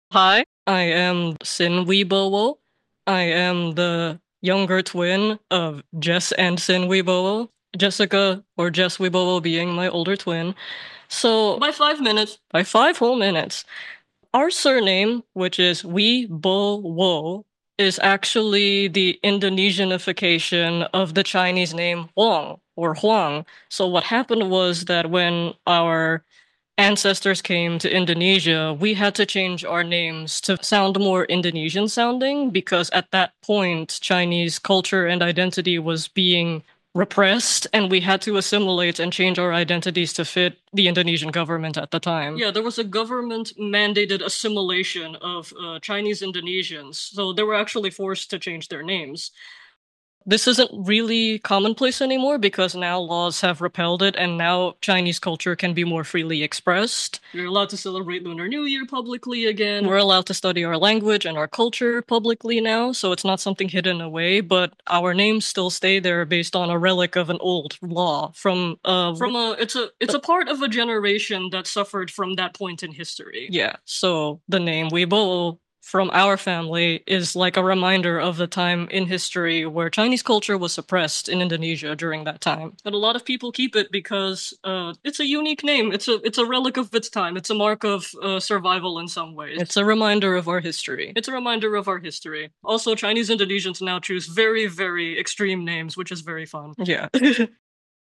Hi, I am Sin Weibo. I am the younger twin of Jess and Sin Weibo. Jessica or Jess Weibo being my older twin. So by 5 minutes, by 5 whole minutes, our surname, which is Weibo, is actually the Indonesianification of the Chinese name Huang or Huang. So what happened was that when our ancestors came to Indonesia, we had to change our names to sound more Indonesian sounding because at that point, Chinese culture and identity was being repressed, and we had to assimilate and change our identities to fit the Indonesian government at the time. Yeah, there was a government mandated assimilation of Chinese Indonesians, so they were actually forced to change their names. This isn't really commonplace anymore because now laws have repelled it and now Chinese culture can be more freely expressed. We're allowed to celebrate Lunar New Year publicly again. We're allowed to study our language and our culture publicly now, so it's not something hidden away, but our names still stay there based on a relic of an old law from a it's a part of a generation that suffered from that point in history. Yeah. So the name Weibo from our family is like a reminder of the time in history where Chinese culture was suppressed in Indonesia during that time. And a lot of people keep it because it's a unique name. It's a relic of its time. It's a mark of survival in some ways. It's a reminder of our history. It's a reminder of our history. Also, Chinese Indonesians now choose very, very extreme names, which is very fun. Yeah.